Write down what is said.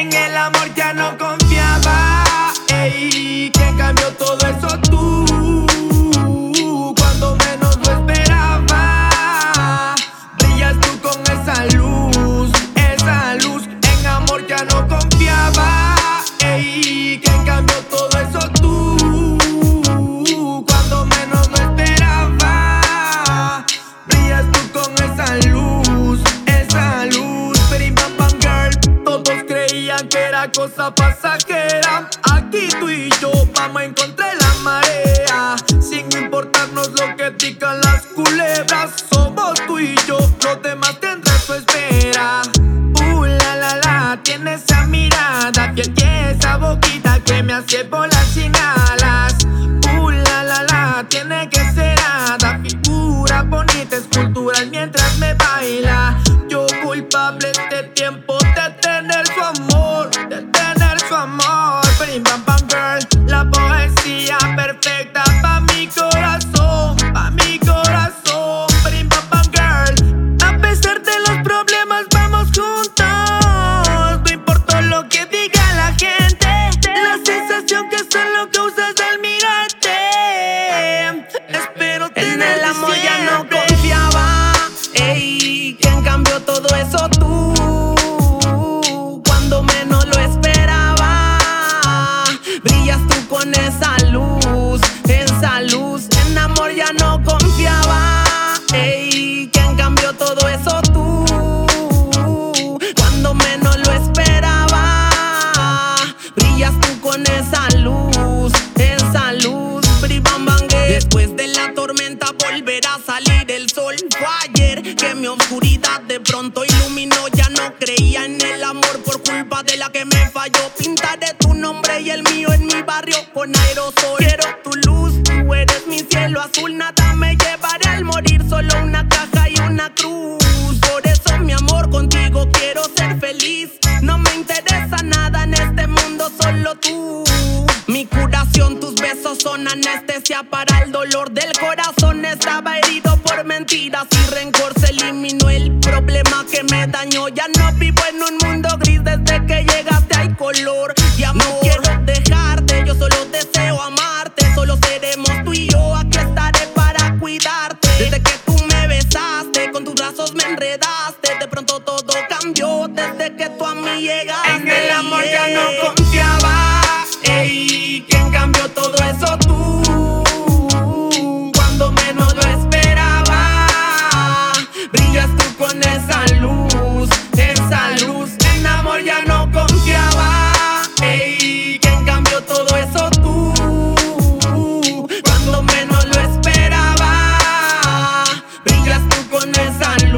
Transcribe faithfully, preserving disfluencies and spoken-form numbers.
En el amor ya no confiaba. Ey, ¿quién cambió todo eso? Tú, cuando menos lo esperaba. Brillas tú con esa luz, esa luz. En amor ya no confiaba. Ey, ¿quién cambió todo eso? Tú, cuando menos lo esperaba. Brillas tú con esa luz, esa luz. Bim bam bam girl, todos creían que era cosa pasajera. Aquí tú y yo vamos en contra de la marea, sin importarnos lo que digan las culebras. Somos tú y yo, los demás tendrán su espera. Uh, la la la, tiene esa mirada, piel y esa boquita que me hace volar sin alas. Uh, la la la, tiene que ser hada, figura bonita, escultural mientras me baila. Yo culpable este tiempo de tener su amor, de tener su amor. Bim bam bam girl, la poesía perfecta pa' mi corazón, pa' mi corazón. Bim bam bam girl, a pesar de los problemas vamos juntos. No importa lo que diga la gente, la sensación que solo causas al mirarte. Espero tener en el amor ya no confiaba. Ey, ¿quién cambió todo eso? Tú, cuando menos lo esperaba. Brillas tú con esa luz, esa luz. En amor ya no confiaba. Ey, ¿quién cambió todo eso? Tú, cuando menos lo esperaba. Brillas tú con esa luz, esa luz. Después de la tormenta volverá a salir el sol. Fue ayer que mi oscuridad de pronto iluminó. Ya no creía en el amor por culpa de la que me falló. Pintaré tu nombre y el mío en mi barrio con aerosol. Quiero tu luz, tú eres mi cielo azul. Nada me llevaré al morir, solo una caja y una cruz. Por eso mi amor, contigo quiero ser feliz. No me interesa nada en este mundo, solo tú. Mi curación, tus besos son anestesia para el dolor del corazón. Estaba herido por mentiras y rencor, se eliminó el problema que me dañó. Ya no vivo en un mundo gris, desde que llegaste hay color y amor. No quiero dejarte, yo solo deseo amarte. Solo seremos tú y yo, aquí estaré para cuidarte. Desde que tú me besaste, con tus brazos me enredaste. De pronto todo cambió, desde que tú a mí llegaste. En el amor ya no confiaba. Ey, ¿quién cambió todo eso? Tú, cuando menos lo esperaba. Brillas tú con esa luz, esa luz. En amor ya no confiaba. Ey, ¿quién cambió todo eso? Tú, cuando menos lo esperaba. Brillas tú con esa luz.